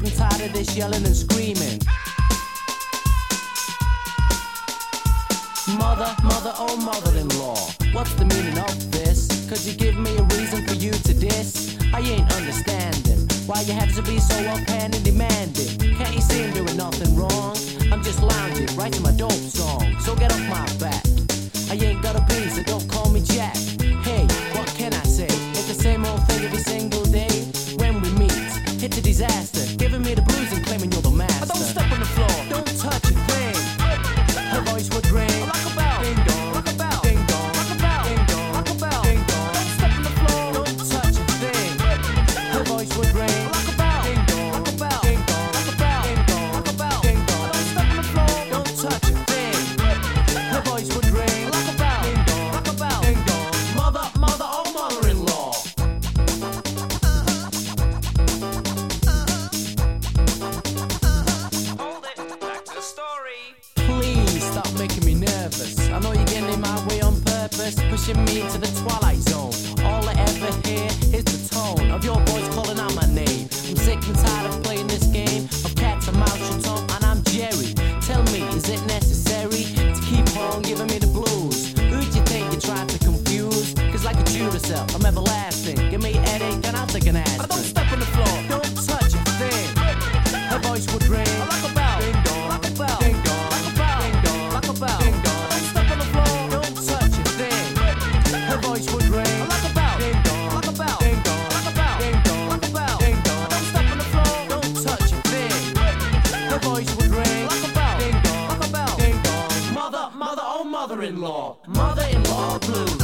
and tired of this yelling and screaming. Mother, mother, oh mother-in-law, what's the meaning of this? Could you give me a reason for you to diss? I ain't understanding why you have to be so offhand and demanding. Can't you see I'm doing nothing wrong? I'm just lounging right to my dope song, so get off my back. I ain't got a piece, so don't call me Jack. Hey, what can I say? It's the same old thing every single day. When we meet, it's a disaster, giving me the blues and claiming you're the master. Don't step on the floor, don't touch a thing. Her voice would ring like a bell, ding dong, like a bell, ding dong, like a bell, ding dong, like a bell, ding dong. Don't step on the floor, don't touch a thing. Her voice would ring like a bell, ding dong, like a bell, ding dong, like a bell, ding dong, like a bell, ding dong. Don't step on the floor, don't touch a thing. Her voice would ring like a bell, ding dong, like a bell, ding dong. Mother, mother, oh mother-in-law. Hold it, back to the story. Please stop making me nervous. I know you're getting in my way on purpose, pushing me to the twilight zone. All I ever hear is the tone of your voice calling out my name. I'm sick and tired of playing this game of cats and mouse and tongue, and I'm Jerry. Tell me, is it necessary to keep on giving me the blues? Who do you think you're trying to confuse? Cause like a Duracell, I'm everlasting. Give me a headache and I'll take an aspirin. Don't step on the floor, don't touch a thing. Her voice would ring like a bell, ding dong, like a bell, ding dong, like a bell, ding dong, like a bell, ding dong. Don't step on the floor, don't touch a thing. Her voice would ring like a bell, ding dong, like a bell, ding dong, like a bell, ding dong, like a bell, ding dong. Don't step on the floor, don't touch a thing. Her voice would ring like a bell, ding dong, like a bell, ding dong. Mother, mother, oh mother-in-law, mother-in-law blues.